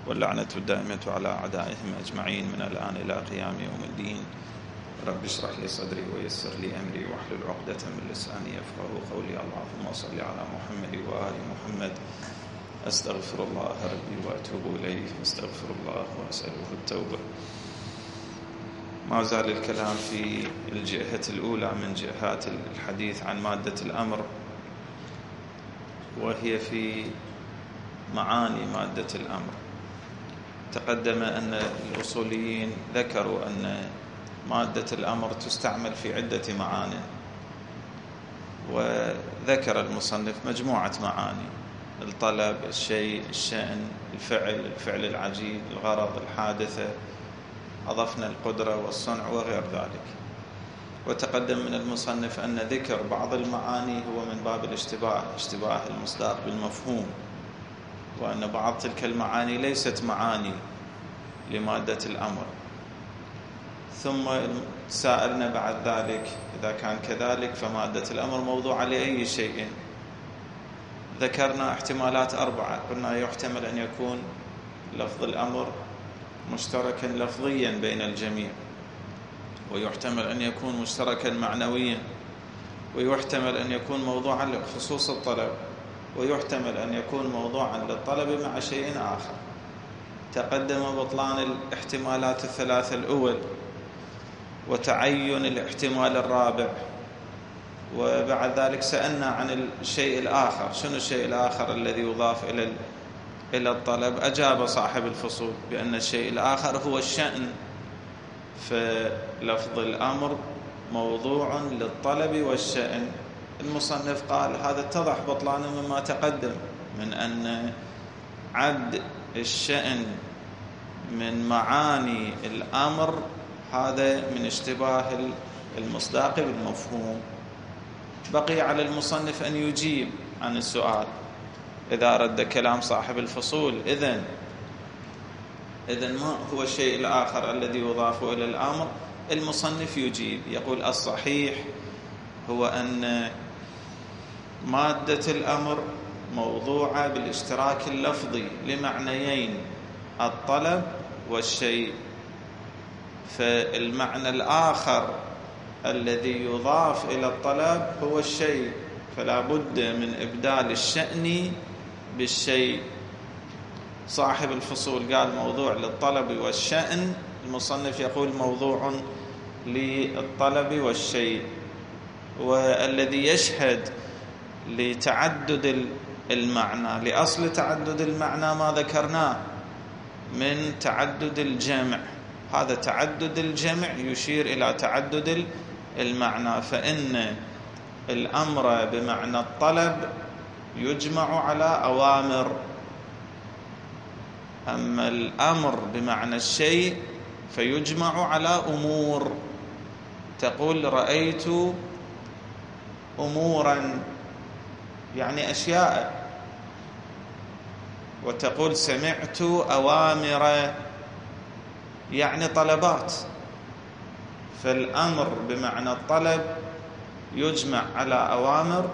واللعنة الدائمة على أعدائهم أجمعين من الآن إلى قيام يوم الدين. رب اشرح لي صدري ويسر لي أمري واحلل عقدة من لساني يفقهوا قولي. اللهم صل على محمد وآل محمد. أستغفر الله ربي وأتوب إليه، أستغفر الله وأسأله التوبة. ما زال الكلام في الجهة الأولى من جهات الحديث عن مادة الأمر، وهي في معاني مادة الأمر. تقدم أن الأصوليين ذكروا أن مادة الأمر تستعمل في عدة معاني، وذكر المصنف مجموعة معاني: الطلب، الشيء، الشأن، الفعل العجيب، الغرض، الحادثة، أضفنا القدرة والصنع وغير ذلك. وتقدم من المصنف أن ذكر بعض المعاني هو من باب الاشتباه، اشتباه المصداق بالمفهوم، وأن بعض تلك المعاني ليست معاني لمادة الأمر. ثم سائلنا بعد ذلك إذا كان كذلك فمادة الأمر موضوعة لأي شيء. ذكرنا احتمالات 4، قلنا يحتمل أن يكون لفظ الأمر مشتركا لفظيا بين الجميع، ويحتمل أن يكون مشتركا معنويا، ويحتمل أن يكون موضوعا لخصوص الطلب، ويحتمل أن يكون موضوعا للطلب مع شيء آخر. تقدم بطلان الاحتمالات الثلاثة الأول وتعين الاحتمال الرابع، وبعد ذلك سألنا عن الشيء الآخر. شنو الشيء الآخر الذي يضاف إلى الطلب؟ أجاب صاحب الفصول بأن الشيء الآخر هو الشأن، فلفظ الأمر موضوع للطلب والشأن. المصنف قال هذا اتضح بطلانه مما تقدم من أن عد الشأن من معاني الأمر هذا من اشتباه المصداق بالمفهوم. بقي على المصنف أن يجيب عن السؤال إذا رد كلام صاحب الفصول. إذن ما هو الشيء الآخر الذي يضاف إلى الأمر؟ المصنف يجيب يقول الصحيح هو أن مادة الأمر موضوعة بالاشتراك اللفظي لمعنيين: الطلب والشيء. فالمعنى الآخر الذي يضاف إلى الطلب هو الشيء، فلا بد من إبدال الشأن بالشيء. صاحب الفصول قال موضوع للطلب والشأن، المصنف يقول موضوع للطلب والشيء. والذي يشهد لتعدد المعنى، لأصل تعدد المعنى ما ذكرناه من تعدد الجمع، هذا تعدد الجمع يشير إلى تعدد المعنى. فإن الأمر بمعنى الطلب يجمع على أوامر، أما الأمر بمعنى الشيء فيجمع على أمور. تقول رأيت أمورا يعني أشياء، وتقول سمعت أوامر يعني طلبات. فالأمر بمعنى الطلب يجمع على أوامر،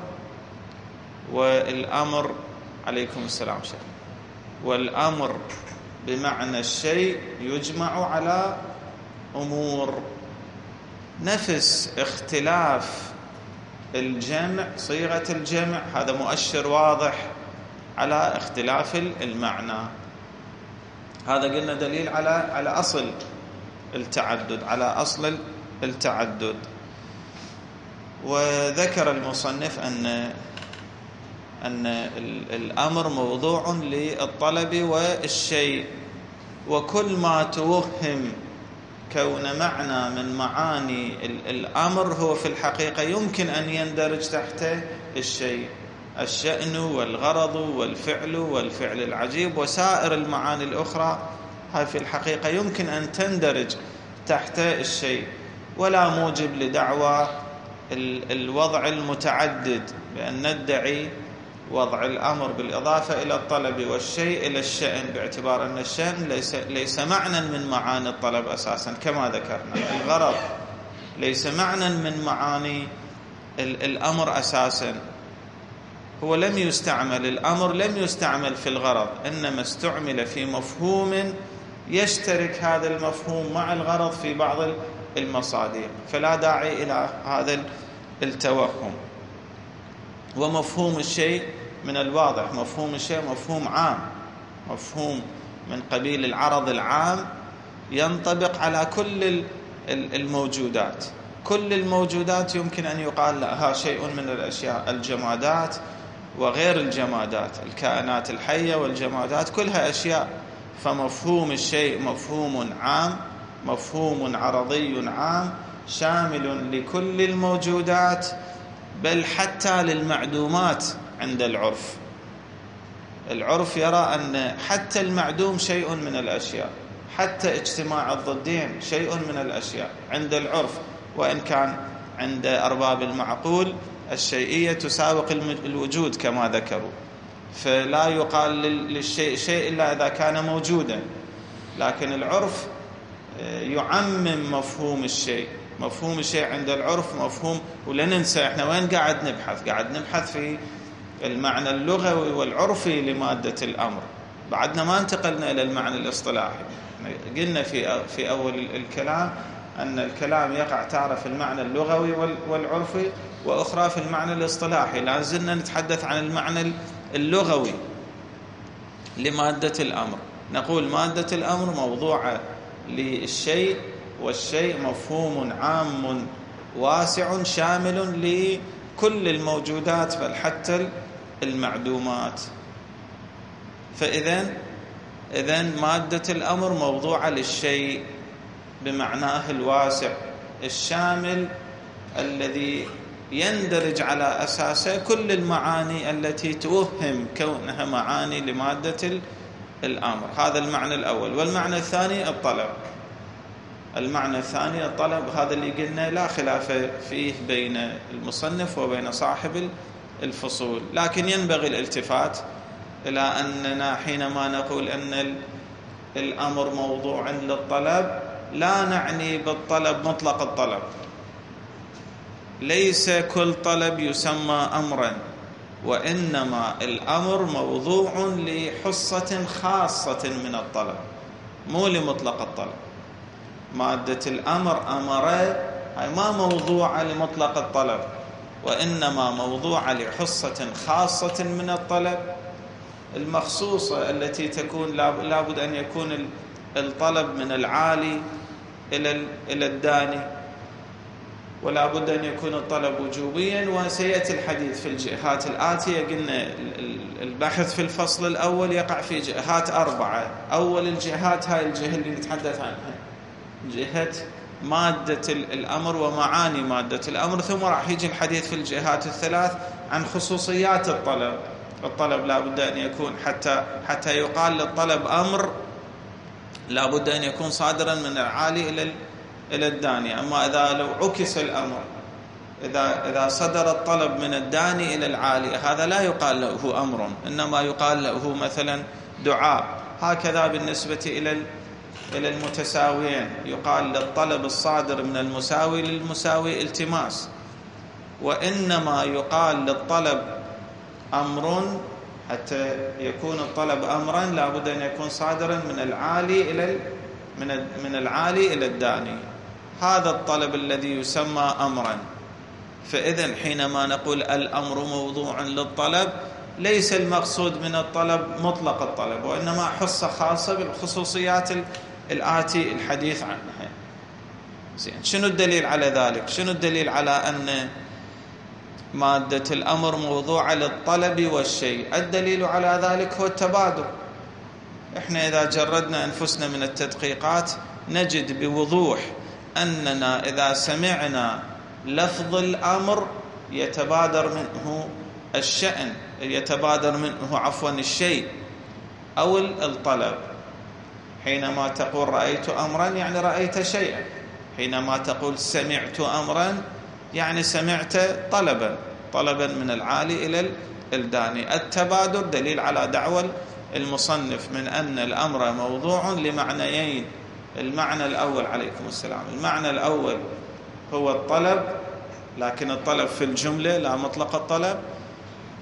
والأمر عليكم السلام شيخ، والأمر بمعنى الشيء يجمع على أمور. نفس اختلاف الجمع، صيغة الجمع، هذا مؤشر واضح على اختلاف المعنى. هذا قلنا دليل على أصل التعدد، على أصل التعدد. وذكر المصنف أن الأمر موضوع للطلب والشيء، وكل ما توهم كون معنى من معاني الأمر هو في الحقيقة يمكن أن يندرج تحت الشيء: الشأن والغرض والفعل العجيب وسائر المعاني الأخرى، هاي في الحقيقة يمكن أن تندرج تحت الشيء. ولا موجب لدعوى الوضع المتعدد بأن ندعي وضع الأمر بالإضافة إلى الطلب والشيء إلى الشأن، باعتبار أن الشأن ليس معنى من معاني الطلب أساسا كما ذكرنا. الغرض ليس معنى من معاني الأمر أساسا، هو لم يستعمل، الأمر لم يستعمل في الغرض، إنما استعمل في مفهوم يشترك هذا المفهوم مع الغرض في بعض المصادر، فلا داعي إلى هذا التوهم. ومفهوم الشيء من الواضح، مفهوم الشيء مفهوم عام، مفهوم من قبيل العرض العام ينطبق على كل الموجودات. كل الموجودات يمكن أن يقال لها شيء من الأشياء، الجمادات وغير الجمادات، الكائنات الحية والجمادات كلها أشياء. فمفهوم الشيء مفهوم عام، مفهوم عرضي عام شامل لكل الموجودات، بل حتى للمعدومات. عند العرف، العرف يرى أن حتى المعدوم شيء من الأشياء، حتى اجتماع الضدين شيء من الأشياء عند العرف، وإن كان عند أرباب المعقول الشيئية تساوق الوجود كما ذكروا، فلا يقال للشيء شيء إلا إذا كان موجودا. لكن العرف يعمم مفهوم الشيء. مفهوم الشيء عند العرف مفهوم، ولا ننسى احنا وين قاعد نبحث؟ قاعد نبحث في المعنى اللغوي والعرفي لمادة الأمر، بعدنا ما انتقلنا إلى المعنى الاصطلاحي. قلنا في أول الكلام أن الكلام يقع تارة في المعنى اللغوي والعرفي، وأخرى في المعنى الاصطلاحي. لا زلنا نتحدث عن المعنى اللغوي لمادة الأمر. نقول مادة الأمر موضوعة للشيء، والشيء مفهوم عام واسع شامل لكل الموجودات بل حتى المعدومات. فإذن مادة الأمر موضوعة للشيء بمعناه الواسع الشامل، الذي يندرج على أساسه كل المعاني التي توهم كونها معاني لمادة الأمر. هذا المعنى الأول. والمعنى الثاني الطلب. المعنى الثاني الطلب، هذا اللي قلنا لا خلاف فيه بين المصنف وبين صاحب الفصول، لكن ينبغي الالتفات إلى أننا حينما نقول أن الأمر موضوع للطلب لا نعني بالطلب مطلق الطلب. ليس كل طلب يسمى أمرا، وإنما الأمر موضوع لحصة خاصة من الطلب، مو لمطلق الطلب. مادة الأمر أمر هي ما موضوعة لمطلق الطلب، وإنما موضوعة لحصة خاصة من الطلب المخصوصة، التي تكون لابد أن يكون الطلب من العالي إلى الداني، ولا بد أن يكون الطلب وجوبيا. وسيأتي الحديث في الجهات الآتية. قلنا البحث في الفصل الأول يقع في جهات 4. أول الجهات هاي الجهة اللي نتحدث عنها، جهة مادة الأمر ومعاني مادة الأمر، ثم راح يجي الحديث في الجهات الثلاث عن خصوصيات الطلب. الطلب لا بد أن يكون حتى يقال للطلب أمر لا بد أن يكون صادرا من العالي إلى الداني. أما إذا لو عكس الأمر، إذا صدر الطلب من الداني إلى العالي، هذا لا يقال له أمر، إنما يقال له مثلا دعاء. هكذا بالنسبة إلى المتساويين، يقال للطلب الصادر من المساوي للمساوي التماس. وإنما يقال للطلب أمر حتى يكون الطلب أمرا لا بد أن يكون صادرا من العالي إلى الداني. هذا الطلب الذي يسمى أمرا. فإذن حينما نقول الأمر موضوع للطلب، ليس المقصود من الطلب مطلق الطلب، وإنما حصة خاصة بالخصوصيات الآتي الحديث عنها. شنو الدليل على ذلك؟ شنو الدليل على أن مادة الأمر موضوعة للطلب والشيء؟ الدليل على ذلك هو التبادر. إحنا إذا جردنا أنفسنا من التدقيقات نجد بوضوح أننا إذا سمعنا لفظ الأمر يتبادر منه الشأن، يتبادر منه الشيء أو الطلب. حينما تقول رأيت أمرا يعني رأيت شيئا، حينما تقول سمعت أمرا يعني سمعت طلبا من العالي إلى الداني. التبادر دليل على دعوى المصنف من أن الأمر موضوع لمعنيين. المعنى الأول، عليكم السلام، المعنى الأول هو الطلب، لكن الطلب في الجملة لا مطلق الطلب.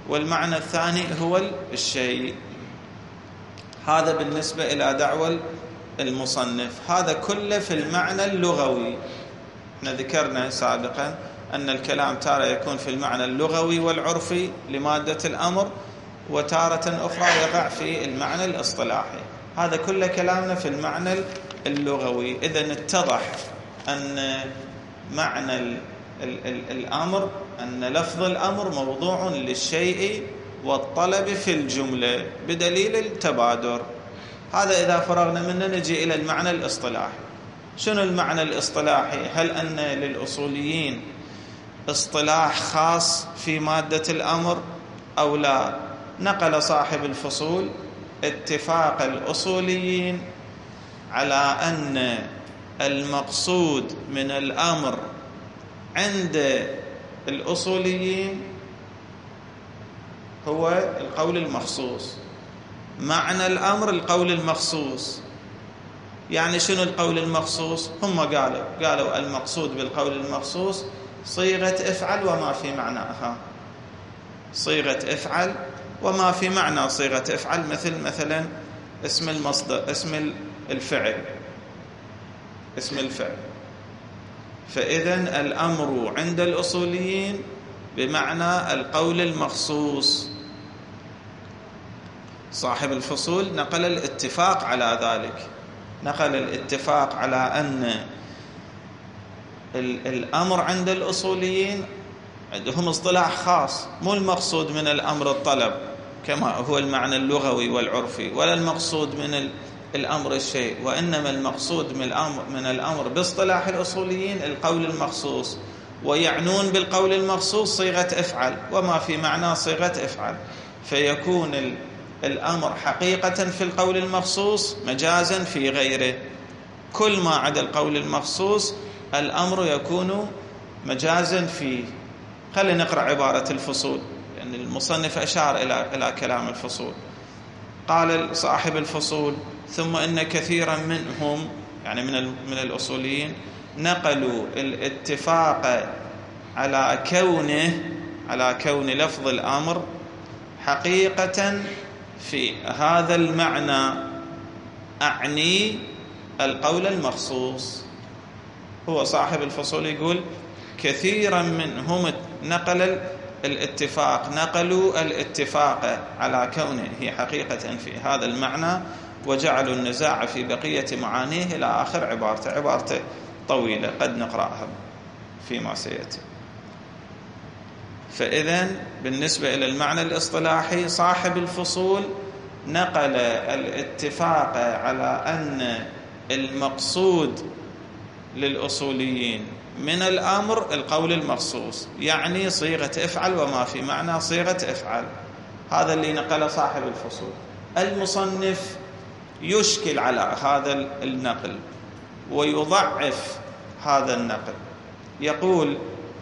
والمعنى الثاني هو الشيء. هذا بالنسبة إلى دعوى المصنف. هذا كله في المعنى اللغوي. احنا ذكرنا سابقا أن الكلام تارة يكون في المعنى اللغوي والعرفي لمادة الأمر، وتارة أخرى يقع في المعنى الاصطلاحي. هذا كله كلامنا في المعنى اللغوي. إذن اتضح أن معنى الأمر، أن لفظ الأمر موضوع للشيء والطلب في الجملة بدليل التبادر. هذا إذا فرغنا منه نجي إلى المعنى الاصطلاحي. شنو المعنى الاصطلاحي؟ هل أن للأصوليين اصطلاح خاص في مادة الأمر أو لا؟ نقل صاحب الفصول اتفاق الأصوليين على أن المقصود من الأمر عند الأصوليين هو القول المخصوص. معنى الأمر القول المخصوص. يعني شنو القول المخصوص؟ هم قالوا المقصود بالقول المخصوص صيغة افعل وما في معناها. صيغة افعل وما في معنى صيغة افعل، مثلا اسم المصدر، اسم الفعل. فإذن الأمر عند الأصوليين بمعنى القول المخصوص. صاحب الفصول نقل الاتفاق على ذلك، نقل الاتفاق على أن الأمر عند الأصوليين عندهم اصطلاح خاص، مو المقصود من الأمر الطلب كما هو المعنى اللغوي والعرفي، ولا المقصود من الأمر الشيء، وإنما المقصود من الأمر باصطلاح الأصوليين القول المخصوص. ويعنون بالقول المخصوص صيغة افعل وما في معنى صيغة افعل، فيكون الأمر حقيقة في القول المخصوص، مجازا في غيره. كل ما عدا القول المخصوص الأمر يكون مجازا فيه. خلينا نقرأ عبارة الفصول، لأن المصنف أشار إلى كلام الفصول. قال صاحب الفصول: ثم إن كثيرا منهم، يعني من الأصوليين، نقلوا الاتفاق على كون لفظ الأمر حقيقة في هذا المعنى، أعني القول المخصوص. هو صاحب الفصول يقول كثيرا منهم نقلوا الاتفاق على كونه حقيقة في هذا المعنى، وجعلوا النزاع في بقية معانيه إلى آخر عبارته طويلة قد نقرأها فيما سيأتي. فإذن بالنسبة إلى المعنى الاصطلاحي صاحب الفصول نقل الاتفاق على أن المقصود للأصوليين من الأمر القول المخصوص، يعني صيغة افعل وما في معنى صيغة افعل. هذا اللي نقل صاحب الفصول. المصنف يشكل على هذا النقل ويضعف هذا النقل، يقول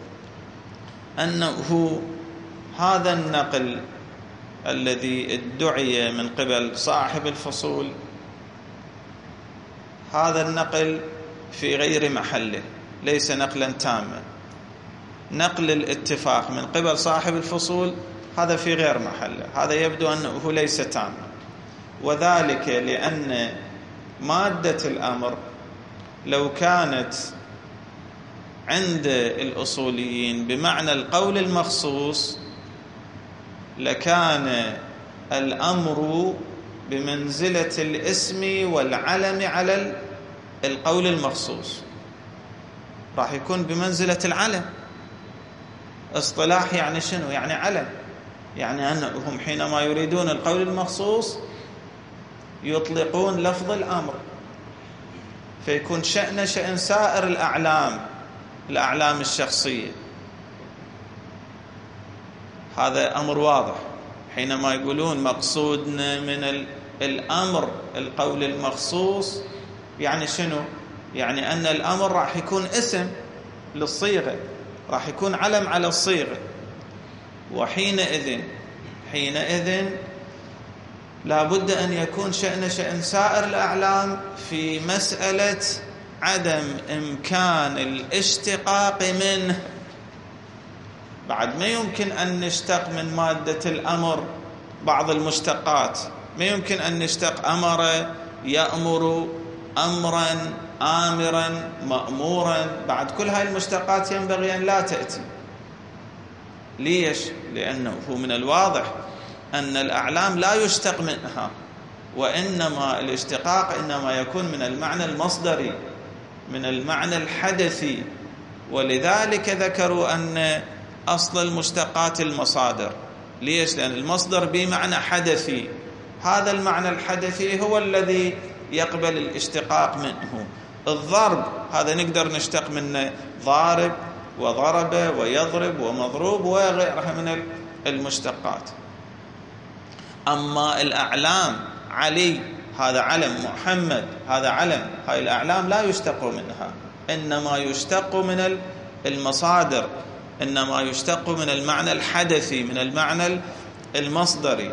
أنه هذا النقل الذي ادعي من قبل صاحب الفصول، هذا النقل في غير محله، ليس نقلا تاما. نقل الاتفاق من قبل صاحب الفصول هذا في غير محله، هذا يبدو أنه ليس تاما، وذلك لأن مادة الأمر لو كانت عند الأصوليين بمعنى القول المخصوص لكان الأمر بمنزلة الاسم والعلم على القول المخصوص، راح يكون بمنزلة العلم. اصطلاح يعني شنو؟ يعني علم، يعني أنهم حينما يريدون القول المخصوص يطلقون لفظ الأمر، فيكون شأن سائر الأعلام الشخصية. هذا أمر واضح. حينما يقولون مقصودنا من الأمر القول المخصوص، يعني شنو؟ يعني أن الأمر راح يكون اسم للصيغة، راح يكون علم على الصيغة. وحينئذ لا بد أن يكون شأن سائر الأعلام في مسألة عدم إمكان الاشتقاق منه بعد ما يمكن أن نشتق من مادة الأمر بعض المشتقات، ما يمكن أن نشتق أمر يأمر أمرا آمرا مأمورا، بعد كل هاي المشتقات ينبغي أن لا تأتي. ليش؟ لأنه من الواضح أن الأعلام لا يشتق منها، وإنما الاشتقاق إنما يكون من المعنى المصدري، من المعنى الحدثي. ولذلك ذكروا أن أصل المشتقات المصادر. ليش؟ لأن المصدر بمعنى حدثي، هذا المعنى الحدثي هو الذي يقبل الاشتقاق منه. الضرب هذا نقدر نشتق منه ضارب وضرب ويضرب ومضروب وغيرها من المشتقات. أما الأعلام، علي هذا علم، محمد هذا علم، هاي الأعلام لا يشتق منها، إنما يشتق من المصادر، إنما يشتق من المعنى الحدثي، من المعنى المصدري.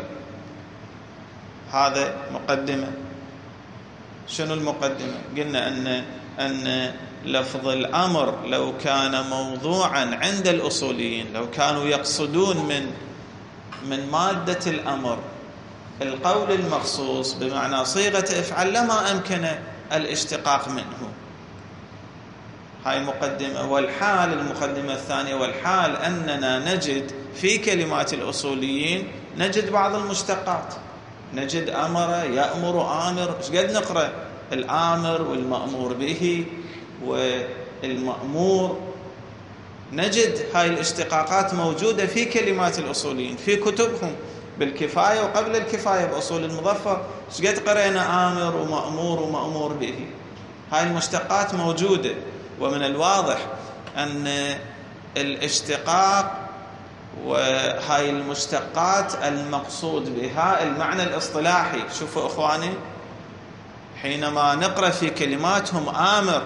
هذا مقدمة. شنو المقدمة؟ قلنا أن لفظ الأمر لو كان موضوعا عند الأصوليين، لو كانوا يقصدون من مادة الأمر القول المخصوص بمعنى صيغة افعل لما أمكن الاشتقاق منه. هاي مقدمة. والحال، المقدمة الثانية، والحال أننا نجد في كلمات الأصوليين نجد بعض المشتقات، نجد أمر يأمر آمر، ايش قد نقرأ الآمر والمأمور به والمأمور، نجد هاي الاشتقاقات موجودة في كلمات الأصوليين في كتبهم بالكفاية وقبل الكفاية بأصول المظفر، ايش قد قرأنا آمر ومأمور ومأمور به. هاي المشتقات موجودة. ومن الواضح أن الاشتقاق وهاي المشتقات المقصود بها المعنى الاصطلاحي. شوفوا إخواني، حينما نقرأ في كلماتهم آمر،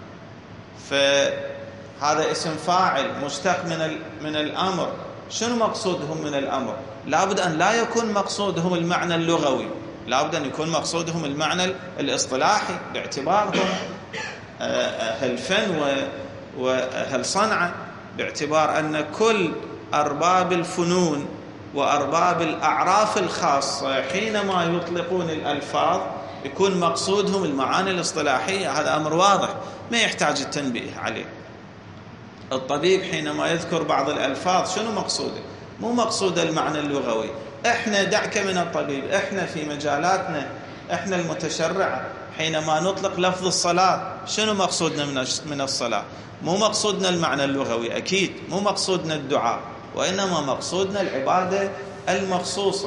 فهذا اسم فاعل مشتق من الأمر. شنو مقصودهم من الأمر؟ لابد أن لا يكون مقصودهم المعنى اللغوي، لابد أن يكون مقصودهم المعنى الاصطلاحي، باعتبارهم أهل فن وأهل صنعة، باعتبار أن كل أرباب الفنون وأرباب الأعراف الخاصة حينما يطلقون الألفاظ يكون مقصودهم المعاني الاصطلاحية. هذا أمر واضح ما يحتاج التنبيه عليه. الطبيب حينما يذكر بعض الألفاظ شنو مقصوده؟ مو مقصود المعنى اللغوي. احنا دعك من الطبيب، احنا في مجالاتنا، احنا المتشرعة حينما نطلق لفظ الصلاة شنو مقصودنا من الصلاة؟ مو مقصودنا المعنى اللغوي أكيد، مو مقصودنا الدعاء، وإنما مقصودنا العبادة المخصوصة.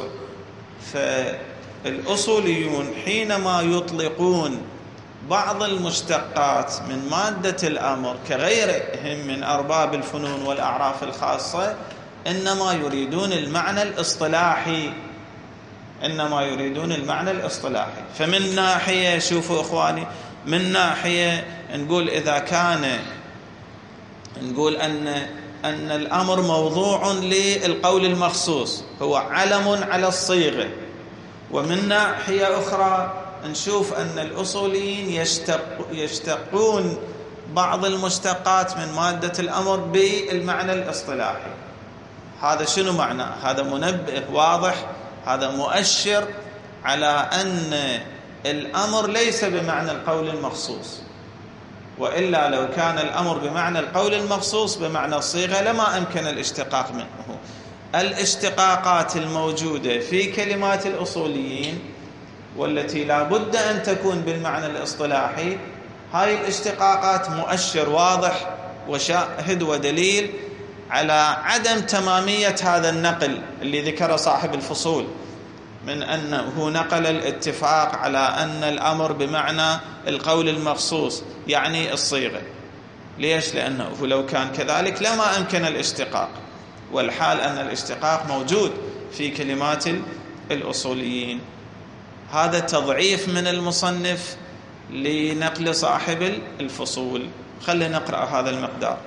فالأصوليون حينما يطلقون بعض المشتقات من مادة الأمر كغيرهم من أرباب الفنون والأعراف الخاصة إنما يريدون المعنى الإصطلاحي، إنما يريدون المعنى الإصطلاحي. فمن ناحية، شوفوا إخواني، من ناحية نقول إذا كان نقول أن الأمر موضوع للقول المخصوص هو علم على الصيغة، ومن ناحية أخرى نشوف أن الأصوليين يشتقون بعض المشتقات من مادة الأمر بالمعنى الاصطلاحي. هذا شنو معناه؟ هذا منبه واضح، هذا مؤشر على أن الأمر ليس بمعنى القول المخصوص، وإلا لو كان الأمر بمعنى القول المخصوص بمعنى الصيغة لما أمكن الاشتقاق منه. الاشتقاقات الموجودة في كلمات الأصوليين والتي لا بد أن تكون بالمعنى الاصطلاحي، هاي الاشتقاقات مؤشر واضح وشاهد ودليل على عدم تمامية هذا النقل اللي ذكر صاحب الفصول، من أنه نقل الاتفاق على أن الأمر بمعنى القول المخصوص يعني الصيغة. ليش؟ لأنه لو كان كذلك لما أمكن الاشتقاق، والحال أن الاشتقاق موجود في كلمات الأصوليين. هذا تضعيف من المصنف لنقل صاحب الفصول. خلينا نقرأ هذا المقدار.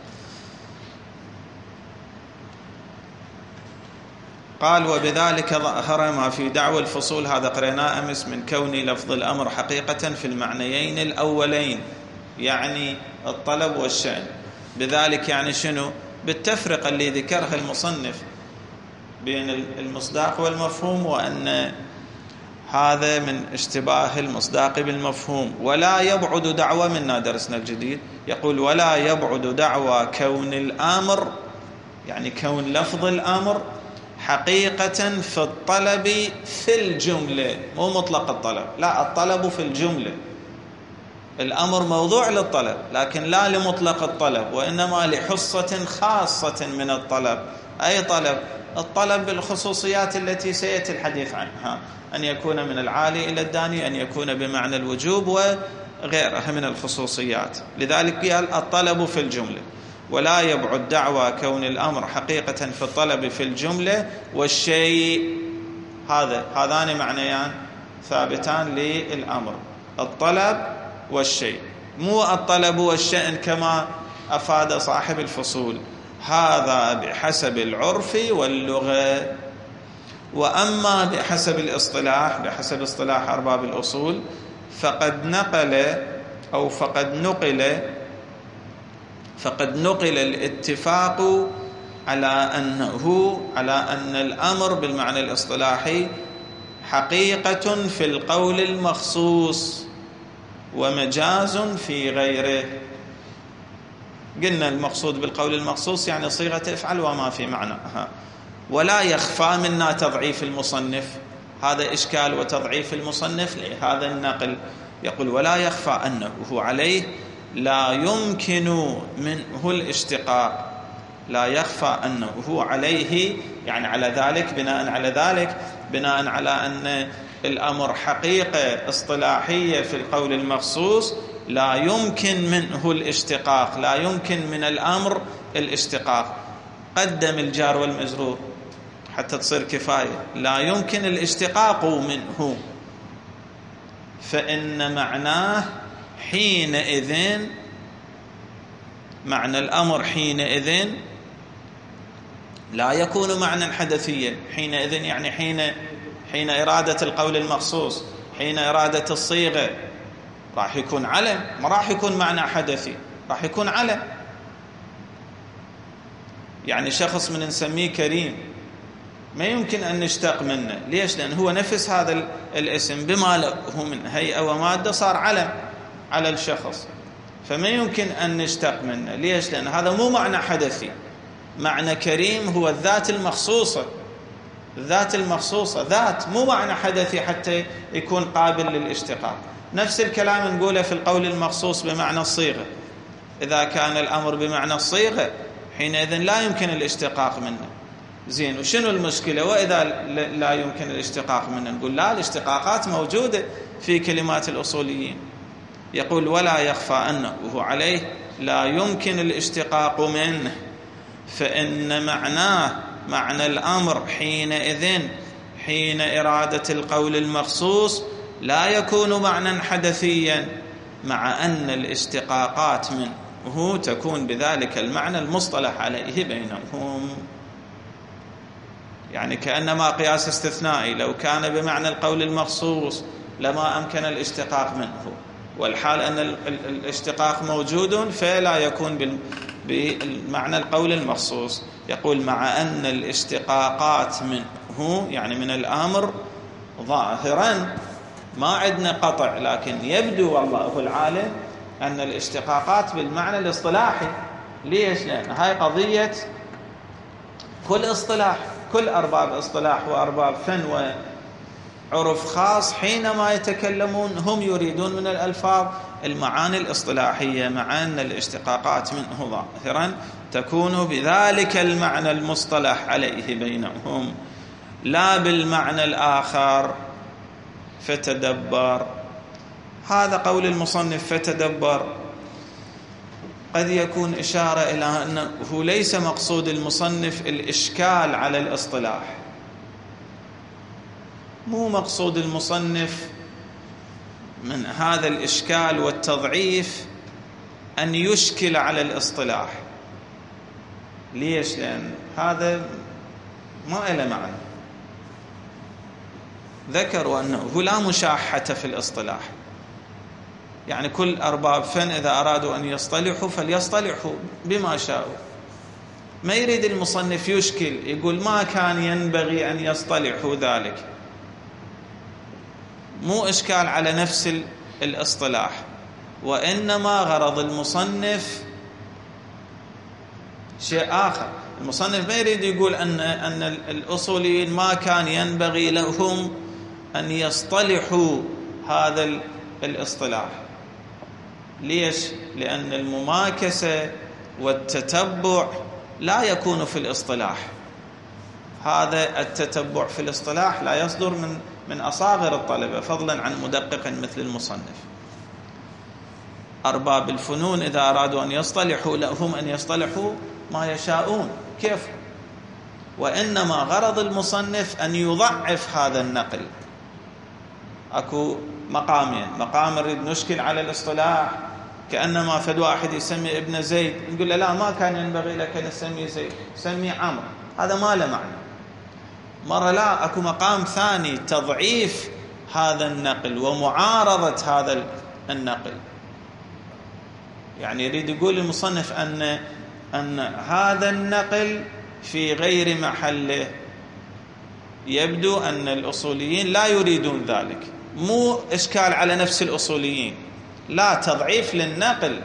قال: وبذلك ظهر ما في دعوى الفصول، هذا قرأناه أمس، من كون لفظ الأمر حقيقة في المعنيين الأولين، يعني الطلب والشأن. بذلك يعني شنو؟ بالتفرقة اللي ذكرها المصنف بين المصداق والمفهوم، وأن هذا من اشتباه المصداق بالمفهوم. ولا يبعد دعوى، منا درسنا الجديد، يقول ولا يبعد دعوى كون الأمر، يعني كون لفظ الأمر حقيقة في الطلب في الجملة، مو مطلق الطلب، لا، الطلب في الجملة. الأمر موضوع للطلب لكن لا لمطلق الطلب، وإنما لحصة خاصة من الطلب. أي طلب؟ الطلب بالخصوصيات التي سيأتي الحديث عنها، أن يكون من العالي إلى الداني، أن يكون بمعنى الوجوب وغيرها من الخصوصيات. لذلك قال الطلب في الجملة. ولا يبعد دعوى كون الأمر حقيقة في الطلب في الجملة والشيء، هذان معنيان ثابتان للأمر، الطلب والشيء، مو الطلب والشأن كما أفاد صاحب الفصول، هذا بحسب العرف واللغة. وأما بحسب الاصطلاح، بحسب اصطلاح أرباب الأصول، فقد نقل الاتفاق على أن الأمر بالمعنى الاصطلاحي حقيقة في القول المخصوص ومجاز في غيره. قلنا المقصود بالقول المخصوص يعني صيغة افعل وما في معناها. ولا يخفى منا تضعيف المصنف، هذا إشكال وتضعيف المصنف لهذا النقل. يقول ولا يخفى أنه عليه لا يمكن منه الاشتقاق. لا يخفى أنه عليه، يعني على ذلك، بناء على أن الأمر حقيقة اصطلاحية في القول المخصوص، لا يمكن منه الاشتقاق، لا يمكن من الأمر الاشتقاق. قدم الجار والمجرور حتى تصير كفاية. لا يمكن الاشتقاق منه، فإن معناه حينئذ، معنى الأمر حينئذ لا يكون معنى حدثيا. حينئذ يعني حين إرادة القول المخصوص، حين إرادة الصيغة، راح يكون علم، ما راح يكون معنى حدثي، راح يكون علم. يعني شخص من نسميه كريم ما يمكن أن نشتق منه. ليش؟ لأن هو نفس هذا الاسم بما له من هيئة ومادة صار علم على الشخص، فما يمكن أن نشتق منه. ليش؟ لأن هذا مو معنى حدثي. معنى كريم هو الذات المخصوصة، الذات المخصوصة ذات، مو معنى حدثي حتى يكون قابل للاشتقاق. نفس الكلام نقوله في القول المخصوص بمعنى الصيغة. إذا كان الأمر بمعنى الصيغة حينئذ لا يمكن الاشتقاق منه. زين، وشنو المشكلة؟ وإذا لا يمكن الاشتقاق منه نقول لا، الاشتقاقات موجودة في كلمات الأصوليين. يقول ولا يخفى أنه عليه لا يمكن الاشتقاق منه، فإن معناه، معنى الأمر حينئذ، حين إرادة القول المخصوص، لا يكون معنى حدثيا، مع أن الاشتقاقات منه تكون بذلك المعنى المصطلح عليه بينهم. يعني كأنما قياس استثنائي، لو كان بمعنى القول المخصوص لما أمكن الاشتقاق منه، والحال أن الاشتقاق موجود فلا يكون بمعنى القول المخصوص. يقول مع أن الاشتقاقات منه، يعني من الأمر، ظاهرا ما عندنا قطع، لكن يبدو والله العالم أن الاشتقاقات بالمعنى الاصطلاحي. ليش؟ لأن هاي قضية كل اصطلاح، كل أرباب اصطلاح وأرباب فن وعرف خاص حينما يتكلمون هم يريدون من الألفاظ المعاني الاصطلاحية، مع أن الاشتقاقات منه ظاهرا تكون بذلك المعنى المصطلح عليه بينهم، لا بالمعنى الآخر. فتدبر، هذا قول المصنف فتدبر قد يكون إشارة إلى أنه ليس مقصود المصنف الإشكال على الاصطلاح، مو مقصود المصنف من هذا الإشكال والتضعيف أن يشكل على الاصطلاح. ليش؟ لأن هذا ما له معنى. ذكروا أنه لا مشاحة في الاصطلاح، يعني كل أرباب فن إذا أرادوا أن يصطلحوا فليصطلحوا بما شاءوا، ما يريد المصنف يشكل يقول ما كان ينبغي أن يصطلحوا ذلك، مو إشكال على نفس الاصطلاح، وإنما غرض المصنف شيء آخر. المصنف ما يريد يقول أن الأصوليين ما كان ينبغي لهم أن يصطلحوا هذا الاصطلاح. ليش؟ لأن المماكسة والتتبع لا يكون في الاصطلاح. هذا التتبع في الاصطلاح لا يصدر من أصاغر الطلبة، فضلا عن مدقق مثل المصنف. أرباب الفنون إذا أرادوا أن يصطلحوا لهم أن يصطلحوا ما يشاءون كيف، وإنما غرض المصنف أن يضعف هذا النقل. أكو مقامين، مقام نريد نشكل على الاصطلاح، كأنما فد واحد يسمي ابن زيد نقول له لا ما كان ينبغي لك أن تسمي زيد، سمي عمرو، هذا ما له معنى. مرة لا، أكو مقام ثاني تضعيف هذا النقل ومعارضة هذا النقل. يعني يريد يقول المصنف أن هذا النقل في غير محله. يبدو أن الأصوليين لا يريدون ذلك، مو إشكال على نفس الأصوليين، لا، تضعيف للنقل.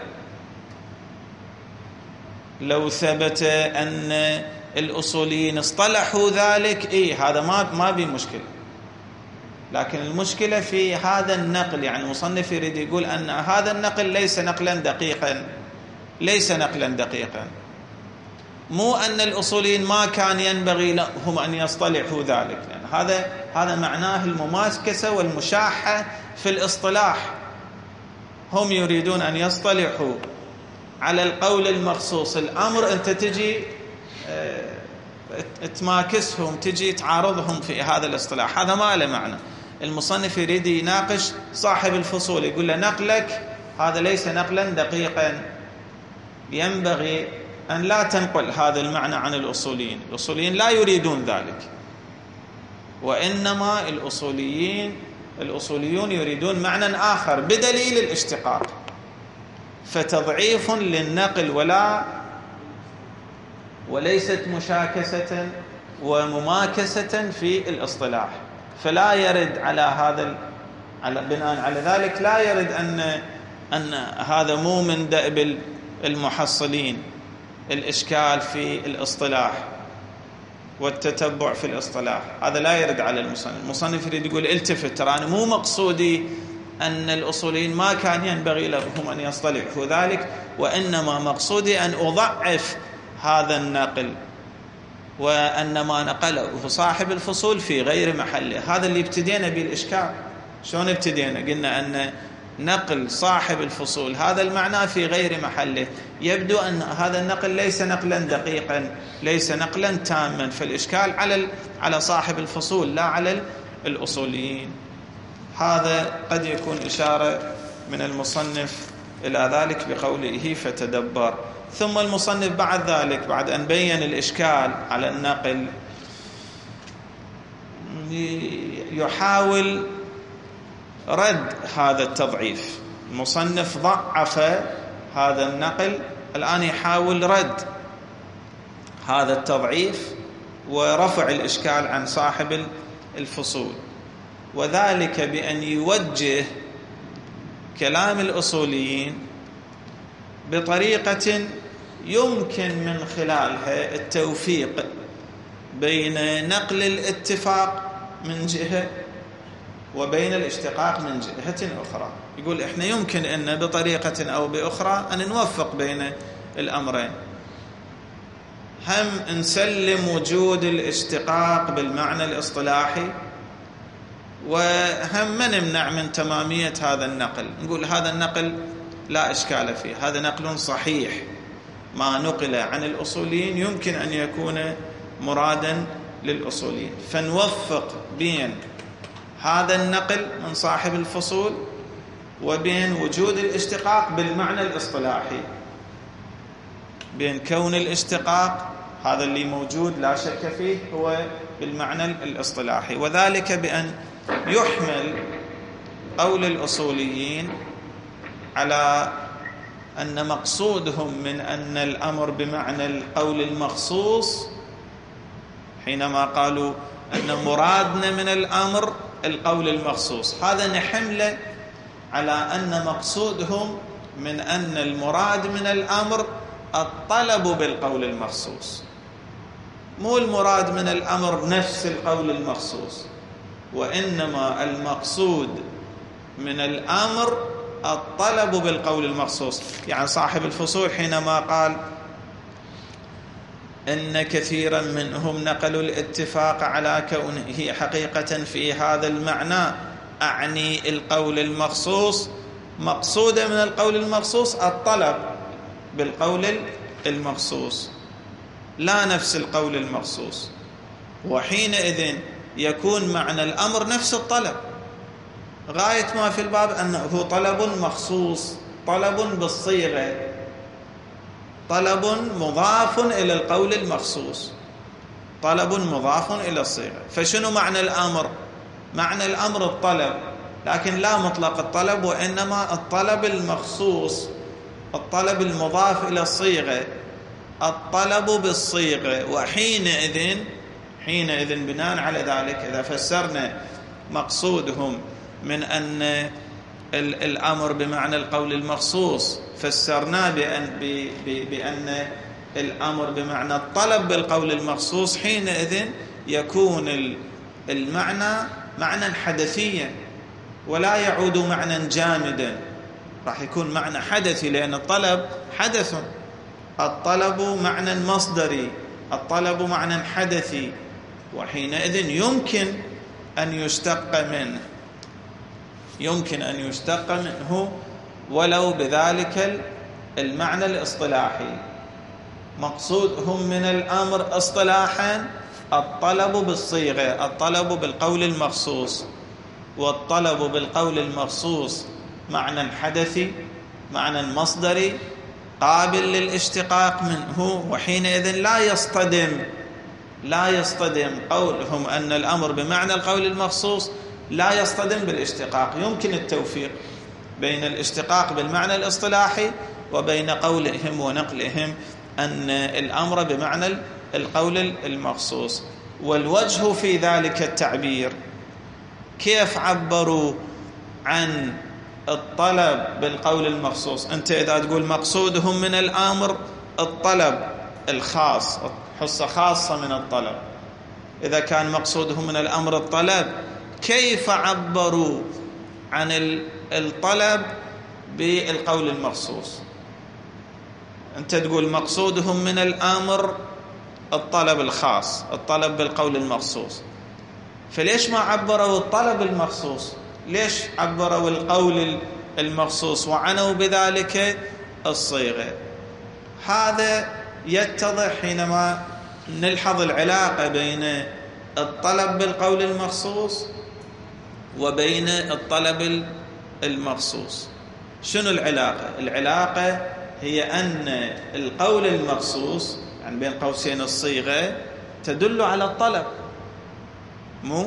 لو ثبت أن الأصوليين اصطلحوا ذلك هذا ما بي مشكلة، لكن المشكلة في هذا النقل. يعني المصنف يريد يقول أن هذا النقل ليس نقلا دقيقا، ليس نقلا دقيقا، مو أن الأصوليين ما كان ينبغي لهم أن يصطلحوا ذلك، لأن هذا معناه المماكسة والمشاحة في الاصطلاح. هم يريدون أن يصطلحوا على القول المخصوص. الأمر أنت تجي تماكسهم، تجي تعارضهم في هذا الاصطلاح، هذا ما له معنى. المصنف يريد يناقش صاحب الفصول، يقول له نقلك هذا ليس نقلا دقيقا، ينبغي أن لا تنقل هذا المعنى عن الأصوليين. الأصوليين لا يريدون ذلك، وإنما الأصوليون يريدون معنى آخر بدليل الاشتقاق، فتضعيف للنقل وليست مشاكسة ومماكسة في الاصطلاح. فلا يرد على بناء على ذلك لا يرد أن هذا مو من دأب المحصلين، الإشكال في الاصطلاح والتتبع في الاصطلاح، هذا لا يرد على المصنف. المصنف يريد يقول التفت، ترى أنا مو مقصودي أن الأصوليين ما كان ينبغي لهم أن يصطلحوا ذلك، وإنما مقصودي أن أضعف هذا النقل، وأن ما نقله صاحب الفصول في غير محله. هذا اللي ابتدينا به الإشكال. شلون ابتدينا؟ قلنا أن نقل صاحب الفصول هذا المعنى في غير محله. يبدو أن هذا النقل ليس نقلا دقيقا، ليس نقلا تاما، فالإشكال على صاحب الفصول لا على الأصوليين. هذا قد يكون إشارة من المصنف إلى ذلك بقوله فتدبر. ثم المصنف بعد ذلك، بعد أن بين الإشكال على النقل، يحاول رد هذا التضعيف. المصنف ضعف هذا النقل، الآن يحاول رد هذا التضعيف ورفع الإشكال عن صاحب الفصول، وذلك بأن يوجه كلام الأصوليين بطريقة يمكن من خلالها التوفيق بين نقل الاتفاق من جهة وبين الاشتقاق من جهة أخرى. يقول إحنا يمكن أن بطريقة أو بأخرى أن نوفق بين الأمرين، هم نسلم وجود الاشتقاق بالمعنى الاصطلاحي، وهم ما نمنع من تمامية هذا النقل. نقول هذا النقل لا إشكال فيه، هذا نقل صحيح، ما نقل عن الأصوليين يمكن أن يكون مرادا للأصوليين، فنوفق بين هذا النقل من صاحب الفصول وبين وجود الاشتقاق بالمعنى الاصطلاحي، بين كون الاشتقاق هذا اللي موجود لا شك فيه هو بالمعنى الاصطلاحي، وذلك بأن يحمل قول الأصوليين على أن مقصودهم من أن الأمر بمعنى القول المخصوص، حينما قالوا أن مرادنا من الأمر القول المخصوص، هذا نحمله على أن مقصودهم من أن المراد من الأمر الطلب بالقول المخصوص، مو المراد من الأمر نفس القول المخصوص، وإنما المقصود من الأمر الطلب بالقول المخصوص. يعني صاحب الفصول حينما قال إن كثيرا منهم نقلوا الاتفاق على كونه حقيقة في هذا المعنى، أعني القول المخصوص، مقصود من القول المخصوص الطلب بالقول المخصوص لا نفس القول المخصوص، وحينئذ يكون معنى الأمر نفس الطلب. غاية ما في الباب أنه طلب مخصوص، طلب بالصيغة، طلب مضاف إلى القول المخصوص، طلب مضاف إلى الصيغة. فشنو معنى الأمر؟ معنى الأمر الطلب، لكن لا مطلق الطلب، وإنما الطلب المخصوص، الطلب المضاف إلى الصيغة، الطلب بالصيغة. وحينئذ بناء على ذلك إذا فسرنا مقصودهم من أن الأمر بمعنى القول المخصوص، فسرناه بأن الأمر بمعنى الطلب بالقول المخصوص، حينئذ يكون المعنى معنى حدثيا ولا يعود معنى جامدا، راح يكون معنى حدثي، لأن الطلب حدث، الطلب معنى مصدري، الطلب معنى حدثي، وحينئذ يمكن أن يشتق منه ولو بذلك المعنى الاصطلاحي. مقصودهم من الأمر اصطلاحا الطلب بالصيغة، الطلب بالقول المخصوص، والطلب بالقول المخصوص معنى حدثي، معنى مصدري قابل للاشتقاق منه. وحينئذ لا يصطدم قولهم أن الأمر بمعنى القول المخصوص، لا يصطدم بالاشتقاق. يمكن التوفيق بين الاشتقاق بالمعنى الاصطلاحي وبين قولهم ونقلهم أن الأمر بمعنى القول المخصوص. والوجه في ذلك التعبير، كيف عبروا عن الطلب بالقول المخصوص؟ أنت إذا تقول مقصودهم من الأمر الطلب الخاص، حصة خاصة من الطلب، إذا كان مقصودهم من الأمر الطلب، كيف عبروا عن الطلب بالقول المخصوص؟ أنت تقول مقصودهم من الأمر الطلب الخاص، الطلب بالقول المخصوص، فليش ما عبروا الطلب المخصوص؟ ليش عبروا القول المخصوص وعنوا بذلك الصيغة؟ هذا يتضح حينما نلحظ العلاقة بين الطلب بالقول المخصوص وبين الطلب المخصوص. شنو العلاقة؟ العلاقة هي أن القول المخصوص، يعني بين قوسين الصيغة، تدل على الطلب. مو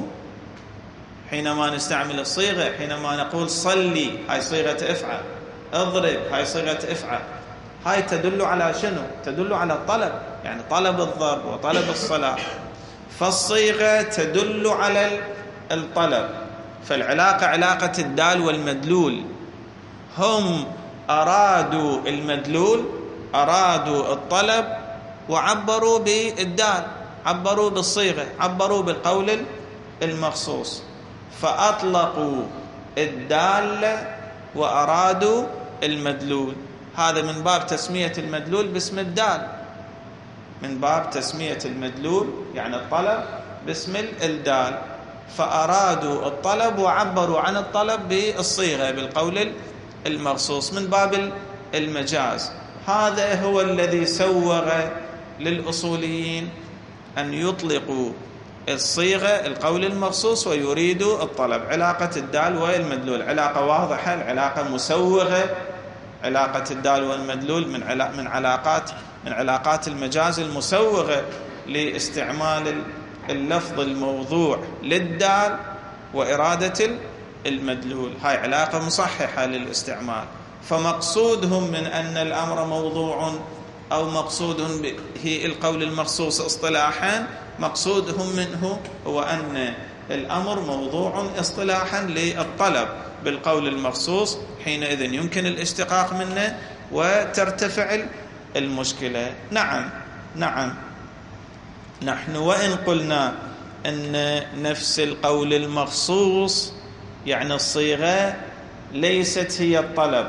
حينما نستعمل الصيغة، حينما نقول صلي، هاي صيغة افعل، اضرب، هاي صيغة افعل، هاي تدل على شنو؟ تدل على الطلب، يعني طلب الضرب وطلب الصلاة، فالصيغة تدل على الطلب. فالعلاقة علاقة الدال والمدلول، هم أرادوا المدلول، أرادوا الطلب، وعبروا بالدال، عبروا بالصيغة، عبروا بالقول المخصوص، فأطلقوا الدال وأرادوا المدلول. هذا من باب تسمية المدلول باسم الدال، من باب تسمية المدلول يعني الطلب باسم الدال، فأرادوا الطلب وعبروا عن الطلب بالصيغة بالقول المخصوص من باب المجاز. هذا هو الذي سوغ للأصوليين أن يطلقوا الصيغة القول المخصوص ويريدوا الطلب. علاقة الدال والمدلول علاقة واضحة، العلاقة مسوغة، علاقة الدال والمدلول من علاقات المجاز المسوغة لاستعمال اللفظ الموضوع للدال وإرادة المدلول. هاي علاقة مصححة للاستعمال. فمقصودهم من أن الأمر موضوع أو مقصودهم به القول المخصوص اصطلاحا، مقصودهم منه هو أن الأمر موضوع اصطلاحا للطلب بالقول المخصوص، حينئذ يمكن الاشتقاق منه وترتفع المشكلة. نعم نحن وإن قلنا أن نفس القول المخصوص يعني الصيغة ليست هي الطلب،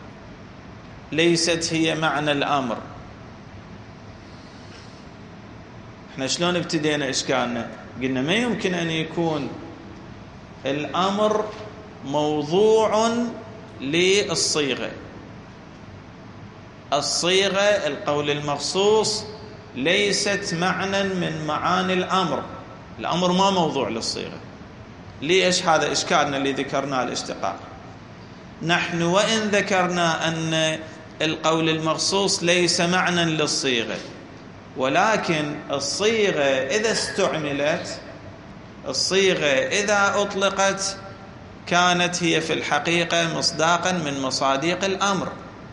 ليست هي معنى الأمر. احنا شلون ابتدينا إشكالنا؟ قلنا ما يمكن أن يكون الأمر موضوع للصيغة. الصيغة القول المخصوص ليست معنى من معاني الأمر، الأمر ما موضوع للصيغة. ليش؟ هذا إشكالنا اللي ذكرناه الاشتقاق. نحن وإن ذكرنا أن القول المخصوص ليس معنى للصيغة، ولكن الصيغة إذا استعملت، الصيغة إذا أطلقت كانت هي في الحقيقة مصداقا من مصاديق الأمر.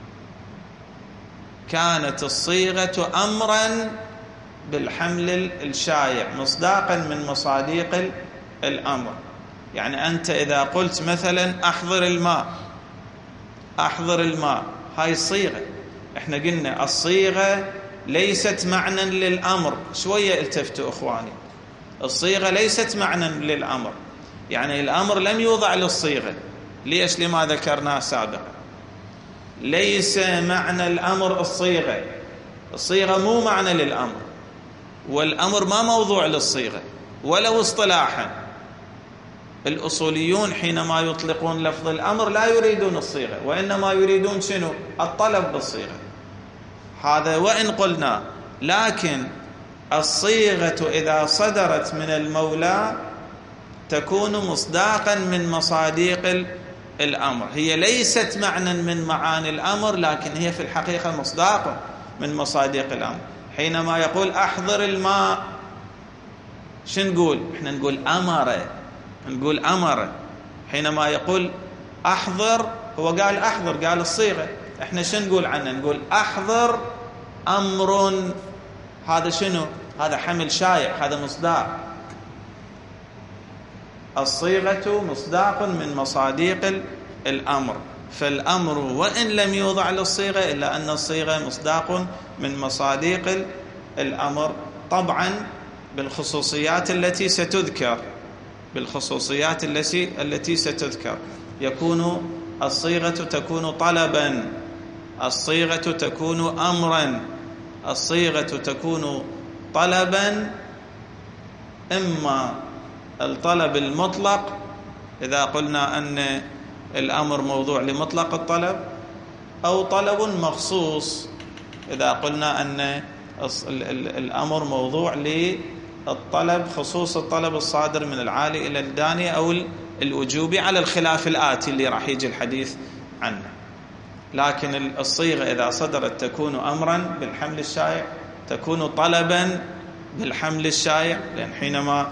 كانت الصيغة أمرا بالحمل الشائع، مصداقا من مصاديق الأمر. يعني أنت إذا قلت مثلا أحضر الماء، أحضر الماء، هاي الصيغة. احنا قلنا الصيغة ليست معنى للأمر. شوية التفتوا أخواني، الصيغة ليست معنى للأمر، يعني الأمر لم يوضع للصيغة. ليش؟ لما ذكرناه سابقا، ليس معنى الأمر الصيغة. الصيغة مو معنى للأمر، والأمر ما موضوع للصيغة ولو اصطلاحا. الأصوليون حينما يطلقون لفظ الأمر لا يريدون الصيغة، وإنما يريدون شنو؟ الطلب بالصيغة. هذا وإن قلنا، لكن الصيغة إذا صدرت من المولى تكون مصداقا من مصاديق الأمر. هي ليست معنى من معاني الأمر، لكن هي في الحقيقة مصداق من مصاديق الأمر. حينما يقول أحضر الماء، شو نقول؟ احنا نقول أمر، نقول أمر. حينما يقول أحضر، هو قال أحضر، قال الصيغة. احنا شو نقول عنه؟ نقول أحضر أمر. هذا شنو؟ هذا حمل شائع، هذا مصداق. الصيغة مصداق من مصاديق الأمر، فالأمر وإن لم يوضع للصيغة إلا أن الصيغة مصداق من مصاديق الأمر، طبعا بالخصوصيات التي ستذكر، بالخصوصيات التي ستذكر. يكون الصيغة تكون طلبا، الصيغة تكون أمرا، الصيغة تكون طلبا، إما الطلب المطلق إذا قلنا أن الأمر موضوع لمطلق الطلب، أو طلب مخصوص إذا قلنا أن الأمر موضوع للطلب، خصوص الطلب الصادر من العالي إلى الداني أو الوجوبي، على الخلاف الآتي اللي راح يجي الحديث عنه. لكن الصيغة إذا صدرت تكون أمرا بالحمل الشائع، تكون طلبا بالحمل الشائع، لأن حينما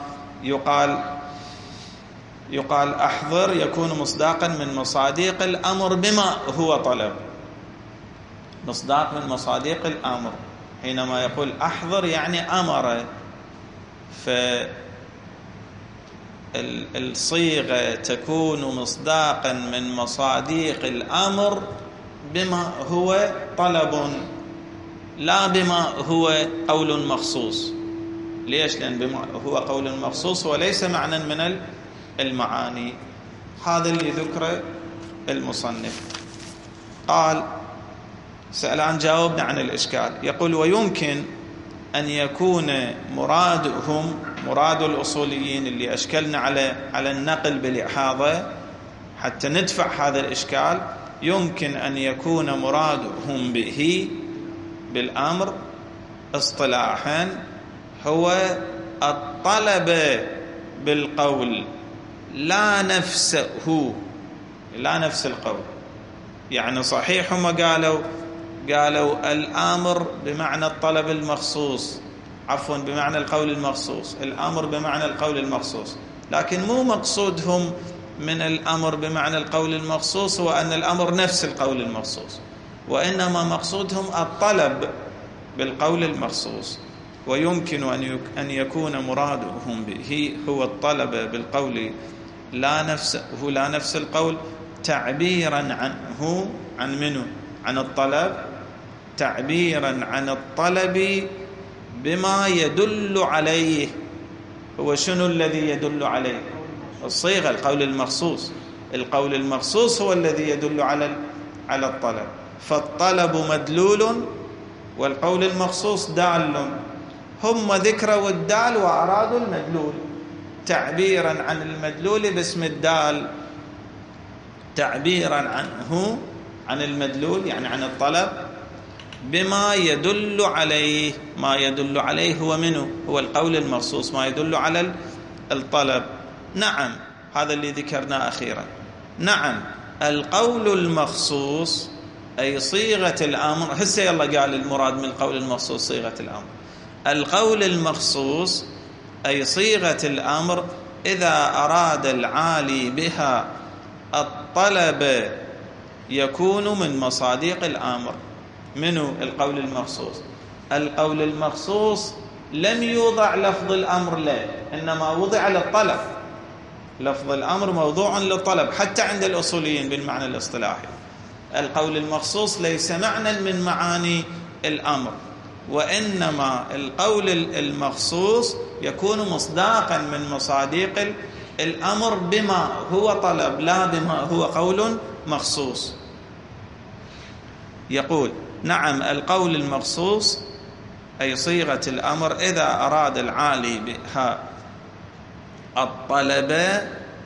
يقال أحضر يكون مصداقا من مصاديق الأمر بما هو طلب، مصداق من مصاديق الأمر. حينما يقول أحضر يعني أمر، فالصيغة تكون مصداقا من مصاديق الأمر بما هو طلب، لا بما هو قول مخصوص. ليش؟ لأن بما هو قول مخصوص وليس معنى من المعاني. هذا اللي ذكره المصنف. قال سألان جاوبنا عن الإشكال. يقول ويمكن أن يكون مرادهم، مراد الأصوليين اللي أشكلنا على النقل بالإحاضة حتى ندفع هذا الإشكال، يمكن أن يكون مرادهم به بالأمر اصطلاحا هو الطلب بالقول، لا نفسه، لا نفس القول. يعني صحيح هم قالوا الأمر بمعنى الطلب المخصوص، عفوا بمعنى القول المخصوص، الأمر بمعنى القول المخصوص، لكن مو مقصودهم من الأمر بمعنى القول المخصوص هو أن الأمر نفس القول المخصوص، وإنما مقصودهم الطلب بالقول المخصوص. ويمكن أن يكون مرادهم به هو الطلب بالقول لا نفس القول، تعبيرا عنه عن منه عن الطلب، تعبيرا عن الطلب بما يدل عليه. هو شنو الذي يدل عليه؟ الصيغة، القول المخصوص. القول المخصوص هو الذي يدل على الطلب، فالطلب مدلول والقول المخصوص دال. هم ذكروا الدال وأرادوا المدلول، تعبيرا عن المدلول باسم الدال، تعبيرا عنه عن المدلول يعني عن الطلب بما يدل عليه. ما يدل عليه هو منه؟ هو القول المخصوص، ما يدل على الطلب. نعم، هذا اللي ذكرناه أخيرا. نعم، القول المخصوص أي صيغة الأمر. هسه يلا قال المراد من القول المخصوص صيغة الأمر. القول المخصوص أي صيغة الأمر إذا أراد العالي بها الطلب يكون من مصادق الأمر. منه القول المخصوص؟ القول المخصوص لم يوضع لفظ الأمر له، إنما وضع للطلب. لفظ الأمر موضوع للطلب حتى عند الأصوليين بالمعنى الاصطلاحي. القول المخصوص ليس معنى من معاني الأمر، وإنما القول المخصوص يكون مصداقا من مصادق الأمر بما هو طلب لا بما هو قول مخصوص. يقول نعم، القول المخصوص أي صيغة الأمر إذا أراد العالي بها الطلب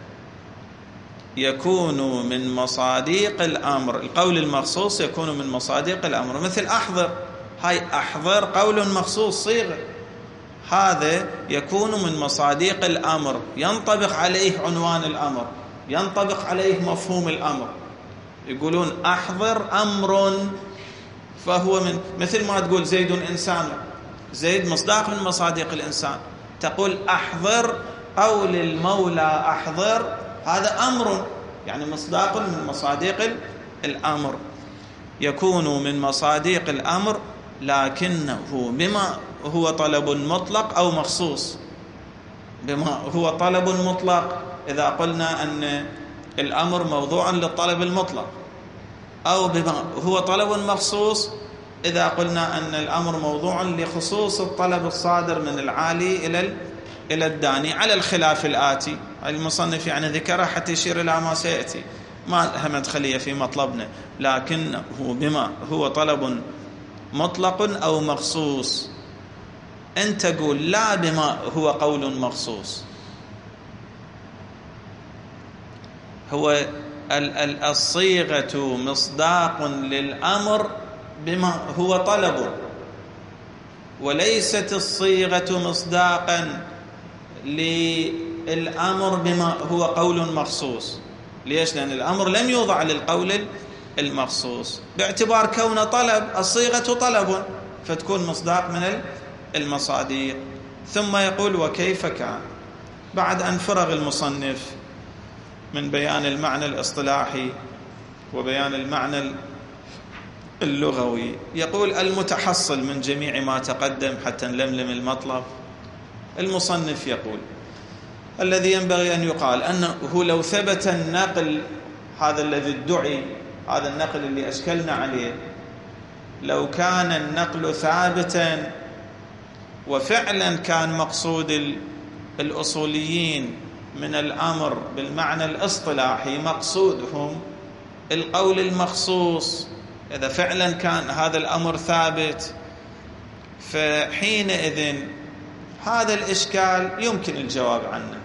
يكون من مصادق الأمر. القول المخصوص يكون من مصادق الأمر، مثل أحضر. هاي أحضر قول مخصوص صيغة، هذا يكون من مصادق الأمر، ينطبق عليه عنوان الأمر، ينطبق عليه مفهوم الأمر. يقولون أحضر أمر، فهو من مثل ما تقول زيد إنسان، زيد مصداق من مصادق الإنسان. تقول أحضر قول المولى أحضر، هذا أمر يعني مصداق من مصادق الأمر، يكون من مصادق الأمر لكنه بما هو طلب مطلق أو مخصوص. بما هو طلب مطلق إذا قلنا أن الأمر موضوع للطلب المطلق، أو بما هو طلب مخصوص إذا قلنا أن الأمر موضوع لخصوص الطلب الصادر من العالي إلى الداني، على الخلاف الآتي. المصنف يعني ذكرها حتى يشير إلى ما سيأتي، ما لها مدخلية في مطلبنا، لكنه بما هو طلب مطلق أو مخصوص. أنت تقول لا بما هو قول مخصوص. هو الصيغة مصداق للأمر بما هو طلب، وليست الصيغة مصداقا للأمر بما هو قول مخصوص. ليش؟ لأن الأمر لم يوضع للقول المخصوص، باعتبار كون طلب، الصيغة طلب، فتكون مصداق من المصادق. ثم يقول وكيف كان، بعد أن فرغ المصنف من بيان المعنى الاصطلاحي وبيان المعنى اللغوي، يقول المتحصل من جميع ما تقدم حتى نلملم المطلب. المصنف يقول الذي ينبغي أن يقال أنه لو ثبت النقل، هذا الذي ادعي، هذا النقل اللي أشكلنا عليه، لو كان النقل ثابتا وفعلا كان مقصود الأصوليين من الأمر بالمعنى الاصطلاحي مقصودهم القول المخصوص، إذا فعلا كان هذا الأمر ثابت، فحينئذ هذا الإشكال يمكن الجواب عنه.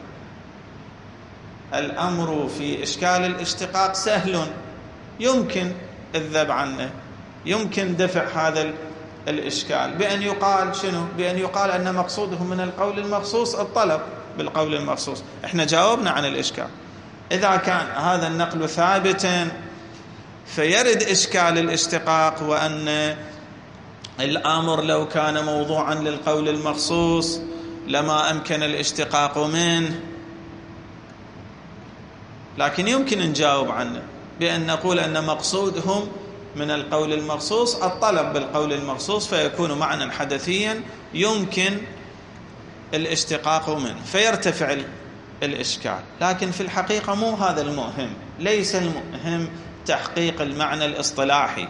الأمر في إشكال الاشتقاق سهل، يمكن الذب عنه، يمكن دفع هذا الإشكال بأن يقال شنو؟ بأن يقال أن مقصوده من القول المخصوص الطلب بالقول المخصوص. احنا جاوبنا عن الإشكال. إذا كان هذا النقل ثابتا فيرد إشكال الاشتقاق، وأن الأمر لو كان موضوعا للقول المخصوص لما أمكن الاشتقاق منه. لكن يمكن نجاوب عنه بأن نقول أن مقصودهم من القول المخصوص الطلب بالقول المخصوص، فيكون معنى حدثيا يمكن الاشتقاق منه فيرتفع الإشكال. لكن في الحقيقة مو هذا المهم، ليس المهم تحقيق المعنى الاصطلاحي،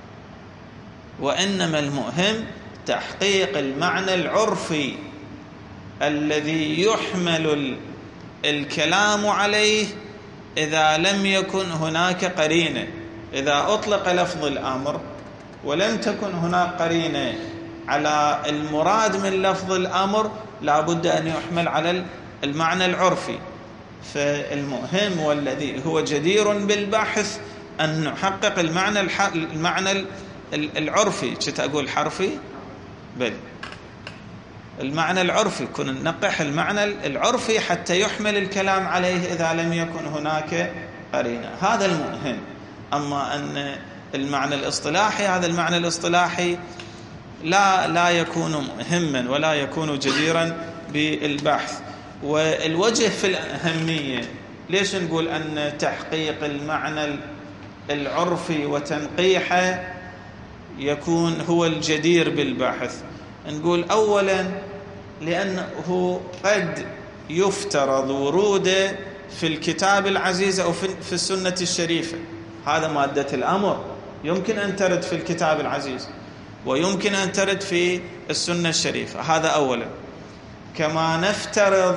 وإنما المهم تحقيق المعنى العرفي الذي يحمل الكلام عليه إذا لم يكن هناك قرينة. إذا أطلق لفظ الأمر ولم تكن هناك قرينة على المراد من لفظ الأمر لا بد أن يحمل على المعنى العرفي. فالمهم والذي هو جدير بالبحث أن نحقق المعنى العرفي. كنت أقول حرفي؟ بل المعنى العرفي، كنا ننقح المعنى العرفي حتى يحمل الكلام عليه إذا لم يكن هناك قرينة. هذا المهم. أما أن المعنى الاصطلاحي، هذا المعنى الاصطلاحي لا يكون مهما ولا يكون جديرا بالبحث. والوجه في الأهمية، ليش نقول أن تحقيق المعنى العرفي وتنقيحه يكون هو الجدير بالبحث؟ نقول أولا لأنه قد يفترض وروده في الكتاب العزيز أو في السنة الشريفة. هذا مادة الأمر يمكن أن ترد في الكتاب العزيز ويمكن أن ترد في السنة الشريفة، هذا أولا. كما نفترض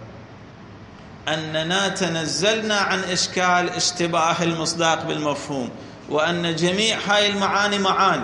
أننا تنزلنا عن إشكال اشتباه المصداق بالمفهوم، وأن جميع هاي المعاني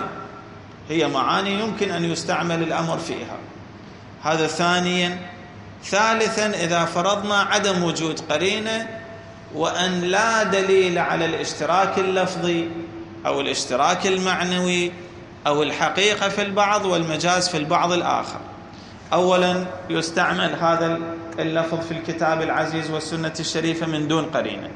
هي معاني يمكن أن يستعمل الأمر فيها، هذا ثانيا. ثالثا إذا فرضنا عدم وجود قرينة وأن لا دليل على الاشتراك اللفظي أو الاشتراك المعنوي أو الحقيقة في البعض والمجاز في البعض الآخر، أولا يستعمل هذا اللفظ في الكتاب العزيز والسنة الشريفة من دون قرينة.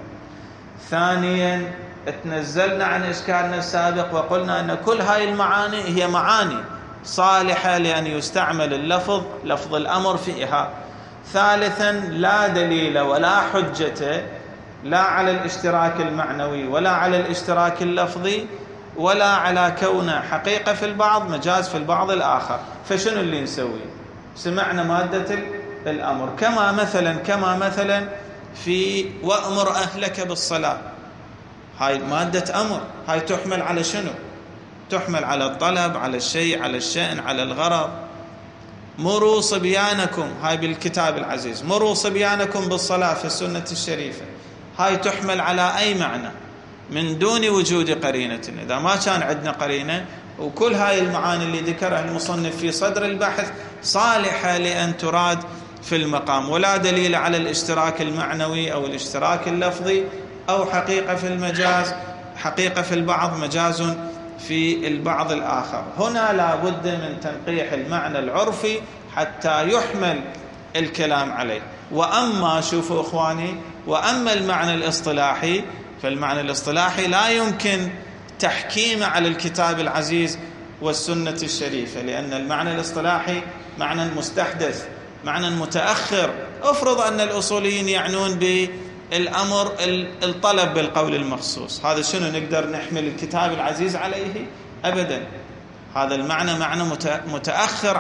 ثانيا تنزلنا عن إشكالنا السابق وقلنا أن كل هاي المعاني هي معاني صالحة لأن يستعمل لفظ الأمر فيها. ثالثا لا دليل ولا حجة لا على الاشتراك المعنوي ولا على الاشتراك اللفظي ولا على كونه حقيقة في البعض مجاز في البعض الآخر. فشنو اللي نسوي؟ سمعنا مادة الأمر كما مثلا في وأمر أهلك بالصلاة، هاي مادة أمر، هاي تحمل على شنو؟ تحمل على الطلب، على الشيء، على الشأن، على الغرض. مروا صبيانكم، هاي بالكتاب العزيز، مروا صبيانكم بالصلاة في السنة الشريفة، هاي تحمل على أي معنى من دون وجود قرينة. إذا ما كان عندنا قرينة، وكل هاي المعاني اللي ذكرها المصنف في صدر البحث صالحة لأن تراد في المقام، ولا دليل على الاشتراك المعنوي أو الاشتراك اللفظي أو حقيقة في المجاز، حقيقة في البعض مجاز في البعض الآخر. هنا لا بد من تنقيح المعنى العرفي حتى يحمل الكلام عليه. وأما شوفوا إخواني، وأما المعنى الاصطلاحي، فالمعنى الاصطلاحي لا يمكن تحكيمه على الكتاب العزيز والسنة الشريفة، لأن المعنى الاصطلاحي معنى مستحدث، معنى متأخر. افرض أن الأصوليين يعنون بالأمر الطلب بالقول المخصوص، هذا شنو نقدر نحمل الكتاب العزيز عليه؟ أبدا. هذا المعنى معنى متأخر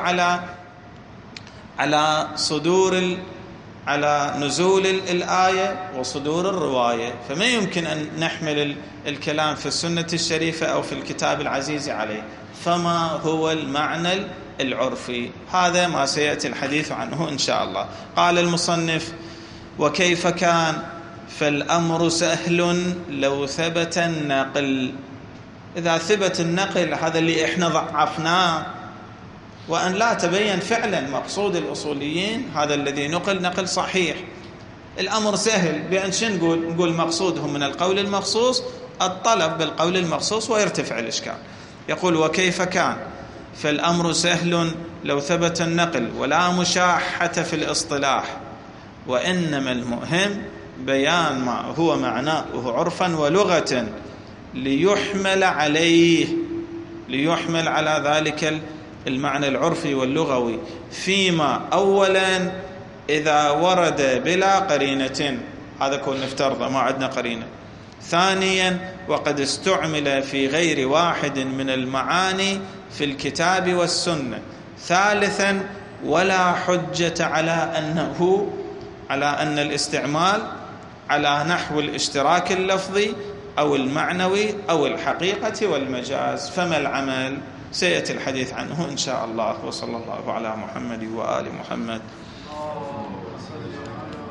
على نزول الآية وصدور الرواية، فما يمكن أن نحمل الكلام في السنة الشريفة أو في الكتاب العزيز عليه. فما هو المعنى العرفي؟ هذا ما سيأتي الحديث عنه إن شاء الله. قال المصنف: وكيف كان؟ فالأمر سهل لو ثبت النقل. إذا ثبت النقل، هذا اللي إحنا ضعفناه، وأن لا تبين فعلا مقصود الأصوليين، هذا الذي نقل صحيح. الأمر سهل بأن نقول مقصودهم من القول المخصوص الطلب بالقول المخصوص ويرتفع الإشكال. يقول: وكيف كان؟ فالأمر سهل لو ثبت النقل ولا مشاحة في الاصطلاح، وإنما المهم بيان ما هو معناه عرفا ولغة ليحمل على ذلك المعنى العرفي واللغوي، فيما أولا إذا ورد بلا قرينة. هذا كون نفترضه، ما عندنا قرينة. ثانيا وقد استعمل في غير واحد من المعاني في الكتاب والسنة. ثالثا ولا حجة على أن الاستعمال على نحو الاشتراك اللفظي أو المعنوي أو الحقيقة والمجاز. فما العمل؟ سيأتي الحديث عنه إن شاء الله. وصلى الله على محمد وآل محمد.